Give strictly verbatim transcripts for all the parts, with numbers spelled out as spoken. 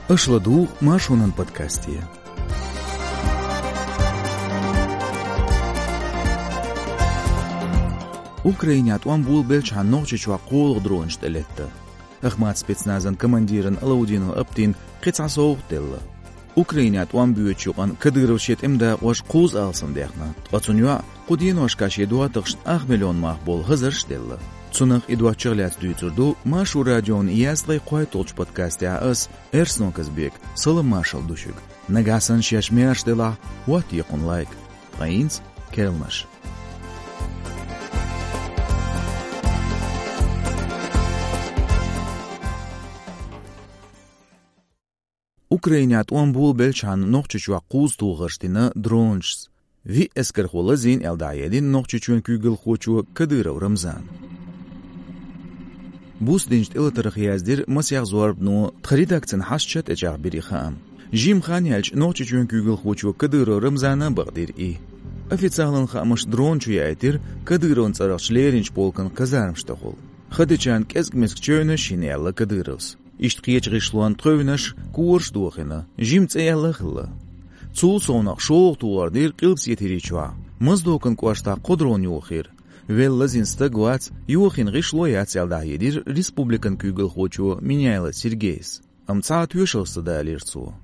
Ашладу Машунан подкасте. Украине атуан бул белч ханногчи чуа қол дронш телетті. Ахмат спецназан командирын Алаудину Аптин қица соуқ делі. Украине атуан бүйет чуған кадыров шет имда ош қуз алсын дехна. Ацунюа қудиен ошкаши дуатықшт ақ миллион мақ бол ғызырш делі. Цунах идуатчыгляц дүйцурду Машу радион яслай қой толч подкасте ас Эрсно Казбек сылы Машал душук. Нагасан шешмеш дела вот якун лайк. Қайынц келмаш. Украине атуан бул белчан ногчучуа қуз туғырштина дроншс. Ви эскер холы зин элдаедин ногчучуен күйгіл хочу Кадыров Рамзан. Бус динжт илатырық яздир масяқ зорбну тхаридакцин хашчат эчақ бири хаам. Жим хан ялч ногчучуен күйгіл хочу Кадыров Рамзана бағдир и. Официалын хамыш дрончу яйтир Кадыровын царақчлеринч полкан казармшта хол. Хадычан кезгмеск чөйні шинелла Кадыровс. Иштқиеч ғишлуан тғөвінаш куырш дуақина, жим цәйәлі қылы. Цул сонақ шоқ туғардир қилпс етері чуа. Мыздоқын қуашта қодрон юқир. Велла зинсті гуац юқин ғишлуя цәлда едір республикан күйгіл хочу Миняйлы Сергейс. Амца түйшылсы да әлерцу.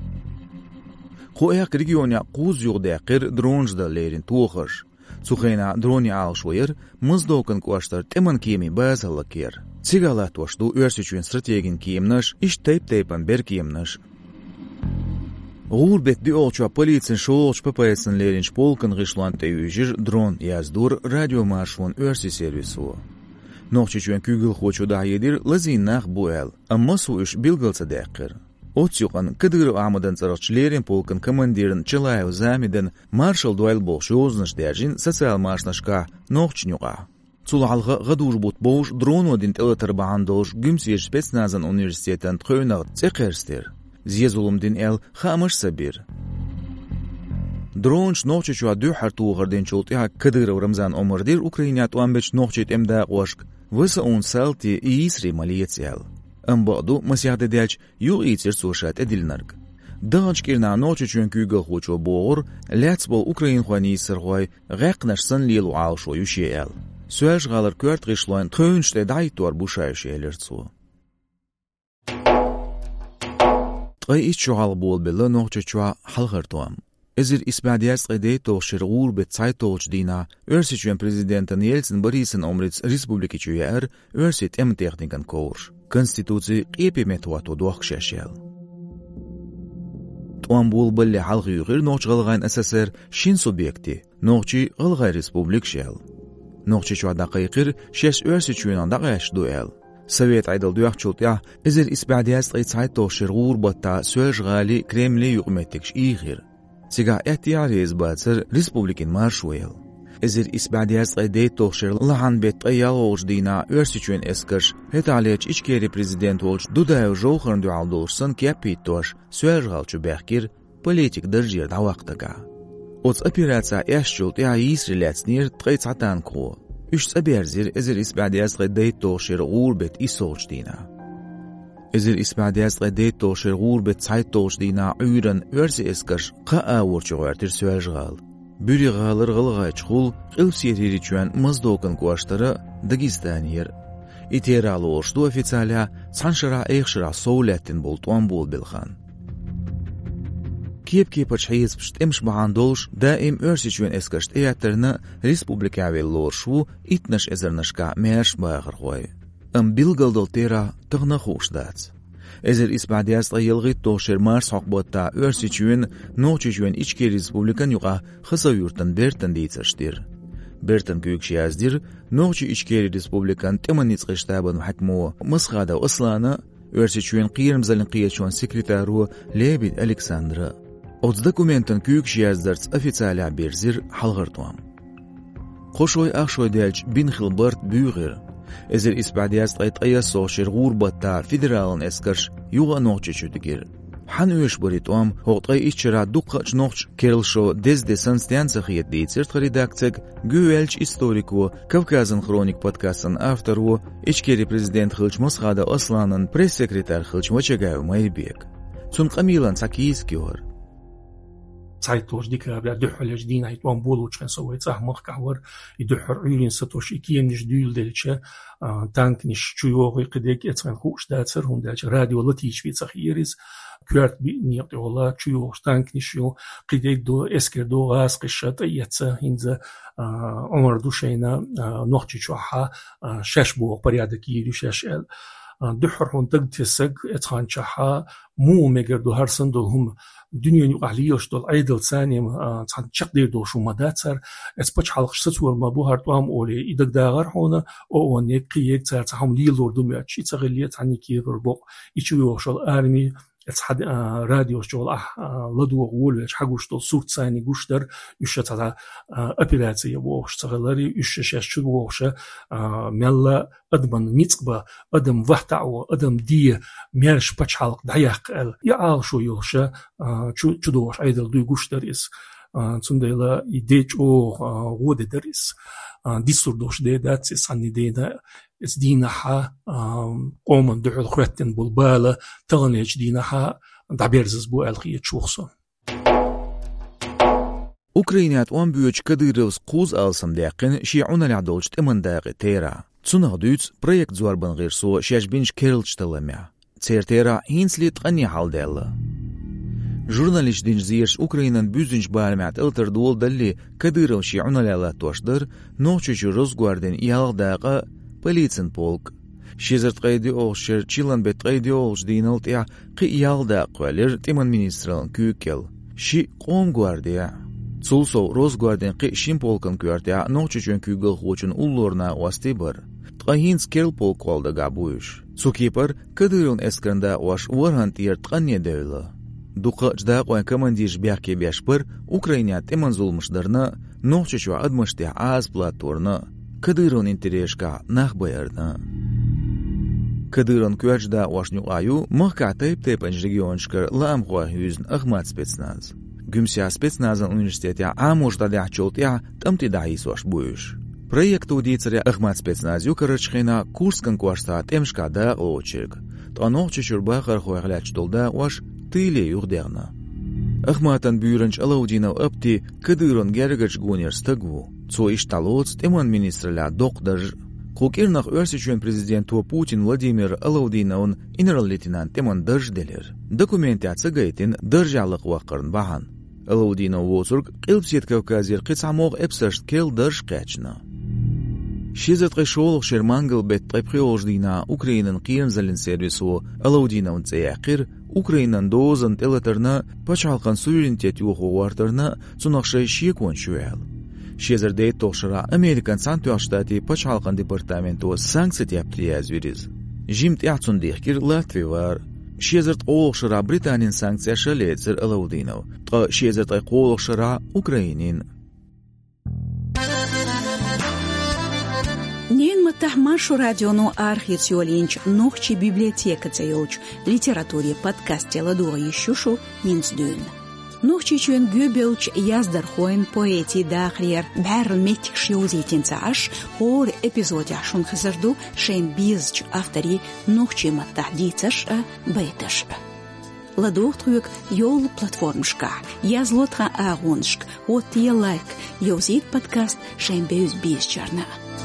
Қояқ регионя қуз юғдәқір дронжда лерін туғыш. Цухайна дрони алшуер мыздоқын қуаштар теман кеми бәзілі кер. Цигала тошту өрсічуен стратегин киемнаш, иш тейп-тейпан бер киемнаш. Ғурбет ди олчуа полицин шоолч ппсн леринч полкан ғишлуан тейюжир дрон яздур радиомашвон өрси сервису. Нохчичуен күйгіл хочу да едир лазиннах буэл, амма су үш билгалца дәқір. Отсюқан Кадыров амадан царақчлерин полкан командирин Чылаев замиден маршал дуэл болшу ознаш дәржин социал машнашка нохчнюға. Цулалғы ғадур бұт боуш дрон один тәлітір бағандош гүмсер спецназан университетен тқойнағыт цеқерстер. Зезулымден әл хамыш сабир. Дронш нохчы чуа дүйхар туғырден чултыға Кадыров Рамзан омырдир Украинят уамбеч нохчет эмда қошк высы он салти и исри малиец әл. Амбаду масяхды дәлч ю ицер сушат әділнарг. Дағанч керна нохчы чуен күйгі хочу боғыр ләц бол Украин хуани сырғой ғәқнашсын лилу алшо юше әл. Сөж ғалыр көрт ғишлуан төншті дайтуар бұшайшы әлірцу. Тғай иш чуғал бол білі ноқчы чуа халғыртуам. Эзір испадияс ғидей тоғшыр ғур бет цай тоғч дина, өрсі чуен президентін Ельцин Борисин омриц республики чуяр, өрсі тем техникан коғырш. Конституции қепі метуату дуақшашел. Туан бол білі халғы юғыр ноқч ғылғайн әсәсір шин субъекти, ноқчы ғылғай республик шел. Нохчи чуа дақиқир шеш өрси чуинан дақаяш дуэл. Совет айдал дуяқ чултя, изір испадияс қайцай тоқшир ғурбатта сөж ғали Кремли юқметтікш иғир. Сига әттияри избатсыр республикин маршуэл. Изір испадияс қайдей тоқшир лахан бет қайял оғыш дина өрси чуин эскірш, хеталеч ичкери президент олш дудайу жоғырын дуалдолшсын кепит тош сөж ғалчу бәқкир политик дыржир давақтыға. Оц операция эшчулт я исрилецнир тғайцатан ко. Үш цаберзир эзір испадияс ғайдай тоқшир ғурбет исолч дина. Эзір испадияс ғайдай тоқшир ғурбет цай тоқш дина үйрін өрсі эскіш қа ауырчуғартир сөж ғал. Бүри ғалыр ғылғай чқул қылсиетері чуан мыздоқын куаштары Дагестанир. Итералы оршду официаля саншыра эйхшыра соулеттін бол туан бол білхан. كيف كيف تشحيز بشت امش بعندوش دائم ارسي جوين اسكشت اياترنا ريسبوبليكا ويلور شو اتنش ازرنشكا ميرش باغر خوي ام بيلغل دولتيرا تغنا خوش دات ازر اسبادياس يلغي توشر مارس حقبوتا ارسي جوين نوچي جوين اچكي ريسبوبليكان يوغا خسا يورتن بيرتن ديتشتير بيرتن كيوكشي ازدير نوچي اچكي ريسبوبليكان تمنيت قشتابن حكمو مسخادا اصلانا ارسي جوين قيرم زلن قيشون سكرتارو ليبيد الكساندرا Оц документен күйік жияздырц официаля берзір халғыртуам. Қошой ақшой дәлч бин хилбарт бүйғыр. Эзір испадияс қайт аясошыр ғурбатта федералын эскірш юға ноқчы чүдігір. Хан өш боритуам, хоғтғай ишчыра дұққач ноқч керілшо дезде санстианца қиет дейцерт редакцияг гүйелч историку Кавказын хроник подкастын автору ичкери президент Хылч Мосхада Асланын пресс-секретар Хылч Мачагаю Майбек. цун قميلان ساكيس كيور Zeitlos dicker der duchel dina it wan boluchen so it sag mach kawar i ducher urin satosh ikiem nish dul delche tank nish chuyo qidek etsan khush datser hund der radio lati shvitsach iris kurt bi niert ola chuyo tank nish yo qidek do esker do gas qishat yetsa hinza umar dushena nochchi chuha shashbo порядок yidu shashel ducher hund tagtsag etsan chaha مو مگر دو هر سن دو هم دنیا نیو علیوش دو ایدل ثانیم تان چق دیر دو شو مدت سر اس پچ حلقش ستور ما بو هر توام اولی ایدک داغر هونه او اون یک یک تر تهم لیلور دو میاد چی تغلیت هنی کی بربق ایچو یوشل ارمی اس حد رادیو شغل لدو قول حقوش دو صوت ثاني گوش در یش تا اپراتسی ووش تغلری یش شش شو ووش ملا ادمن نيتقبا ادم وحتعو ادم دي ميرش بچ حلق دعيق ال يا شو يوشا شو شدوش ايدل دو گوش دريس تندلا يديچ او ود دريس ديستور دوش دي داتس ساني دينا اس دينها قوم دحل خرتن بالباله تغنيج دينها دعبيرز بو الخي تشوخسو Ukrainat on büyük Kadyrovs quz alsam daqin şi'una l'adolch timan daqi tera. Tsunaq düts projekt zorban g'irso shashbinch kerilchtalamya. Certera hinsli tqani haldella. Jurnalist dinjzirsh Ukrainan büzinch balmat ilter dol dalli Kadyrov şi'una l'ala toshdir nochchu rozguarden yalgdaqa politsin polk. Shizert qaydi oğshir chilan bet qaydi oğsh dinalt ya qi yalda qalir timan ministran kükel. Shi qom guardia. Sulso rozguarden qi shim polkan kuartia nochchun kügel hochun ullorna wastibir. Tqahins kerl polk qalda gabuish. Sukipar Kadyrov eskranda wash warhant yer tqanne devla. Duqa jda qoy komandish biaqi beshpir Ukraina timan zulmishdarna nochchu admashti az platorna Kadyrov intereshka nakhbayarna. Kadyrov kuajda washnu ayu mahka tayp taypanj regionshkar lam khwa hüzn Ahmad Spetsnaz. Gümsya Spetsnazan universiteti amoshda dachotya tamti dais wash buish. Проект удицаря Ахмад Спецназ юкарычхина Курскан квашта темшка да очерг. Танох чучурба хархуягляч толда ваш тыле югдерна. Ахматан бюренч Алаудинов апти Кадырон гергач гунер стагву. Цо ишталоц теман министрля доктор Кукирнах өрсичен президенту Путин Владимир Алаудиновн инерал-лейтенант теман дажделер. Документи ацагайтин държалык вақырн бахан. Алаудинов возург қилпсет Кавказер қицамоғ эпсашт кел държ қачна. Шизет қишолық шермангл бет қайпқиождина Украинан қиен залин сервису Алаудинов цеяқир Украинан дозан телатерна пачалқан суверенитет юхуартарна цунақшай шиекуан шуял. Шезердей тоқшыра Американ Сантуақ штати пачалқан департаменту санкция тяптияз вериз. Жимт яцун дехкир Латви вар. Шезерт олықшыра Британин санкция шалецер Алаудинов. Тқа шезерт олықшыра Украинин. Нин матахмашу радиону архициолинч нохчи библиотека цейлч литературе подкасте ладуа ещушу минсдюн. Нохчи чуен гюбелч яздархоин поэти дахриер бәр метик шиозитин цааш ор эпизоде ашун хазарду шейн бизч автори нохчи маттахдицаш бейташ. Ладухтрук йол платформшка язлотха агоншк вот я лайк йозит подкаст шейн бейз бизчарна.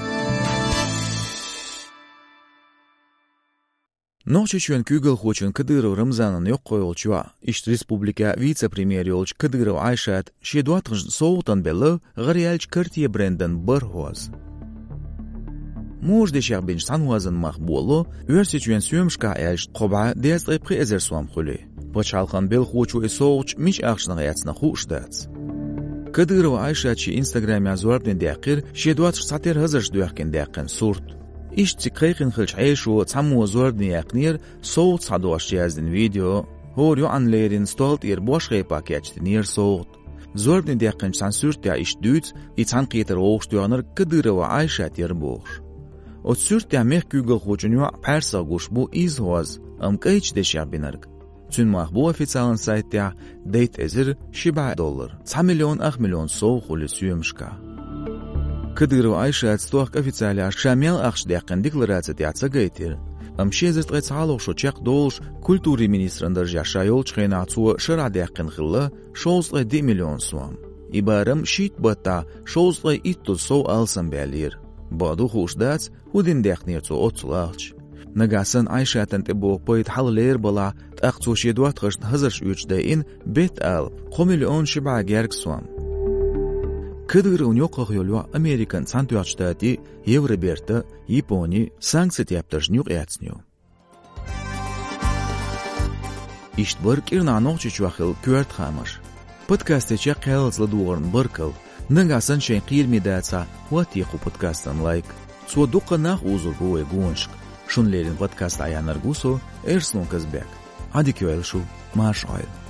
Nochchun kügel hochun Kadyrov Ramzanan yok koyulchua. İşt Respublika vice-premier yolch Kadyrov Ayshat şedwatgj soğutan belli g'ariyalch kartiye brenden barhoz. Mojde şarbinch sanwazan maqbulu ürsituen süemshka elch qoba dest qipqi ezer swam khuli. Pachalqan bel hochu esoğch mich axshna yatsna xushtats. Kadyrov Ayshat şi Instagram yazwarden daqir şedwatgj sater hazırj duaqken daqen surt. İş tsikayqin xilch ayshu tsamu zordni yaqnir soğut sadosh yazdin video hor yo anlerin stolt ir boshqe pakettin ir soğut zordni daqin sansurt ya iş düt itsan qiter oğuştuyanır Kadyrov Ayshat yer boğuş o sürt ya meh Google xochun yo persa gush bu izhoz amqaych de shabinarg Tün bu ofitsialın saytya date ezir shiba dollar три milyon acht milyon soğuk uli süyümşka Kadyrov Ayshat stoq ofitsialia shamel axsh daqin deklaratsiya tiyatsa gaytir. Am șezet rețaloq şo çaq dolş kulturi ministrender yaşayol çxenatsu şıradaqın xilla şoğuzla di milyon suam. İbarım şit bata şoğuzla ittu so alsın belir. Badu xuşdats hudin daqnirtsu otsulağç. Nagasın Ayşatan te bu poyt haller bala taqtsu şedwat xışt hazırş üçdeyin bet al qomilyon şiba gerk suam. Kıdır unyoq yolwa Amerikan Santuaq Shtati Yevroberta Yaponi sanksiya yaptırjnyuq yatsnyu. İştbir kirna noqçi çuaqil kürt xamır. Podcast'e qelzla duğurn birkil. Nagasın şen qilmidatsa watiqu podcast'an like. Su duqanaq uzur bu egunşq. Şunlerin podcast ayanarguso Ersun Kazbek. Hadi köel şu marş ayl.